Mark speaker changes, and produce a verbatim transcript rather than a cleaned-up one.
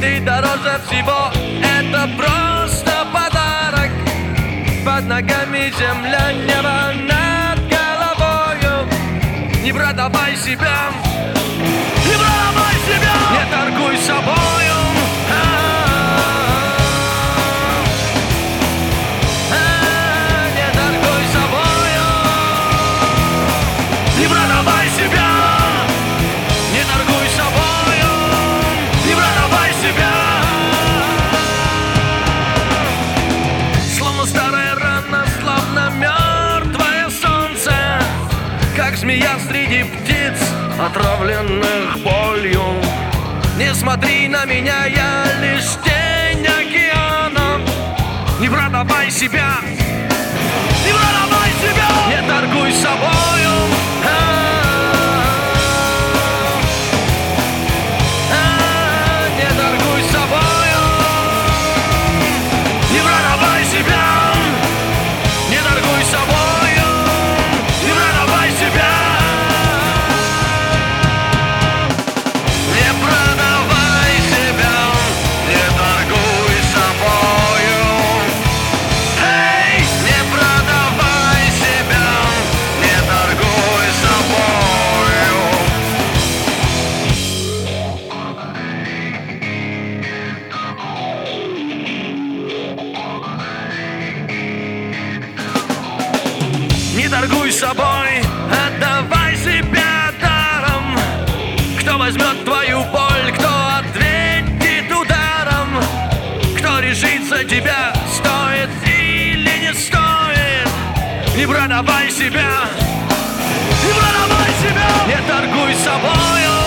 Speaker 1: ты дороже всего. Это просто подарок. Под ногами земля, небо над головою. Не продавай себя, не продавай себя, не торгуй собою. Не торгуй собою, не продавай себя, не торгуй собою, не продавай себя. Словно старая рана, славно мертвое солнце, как змея среди птиц, отравленных болью. Не смотри на меня, я лишь тень океана. Не продавай себя, не продавай себя, не торгуй собою. Не торгуй собою, не продавай себя, не торгуй собою, не продавай себя. Не продавай себя, не торгуй собою. Эй, не продавай себя, не торгуй собою. Не торгуй собой, отдавай себя даром. Кто возьмет твою боль, кто ответит ударом, кто решит за тебя, стоит или не стоит. Не продавай себя, не продавай себя, не торгуй собою.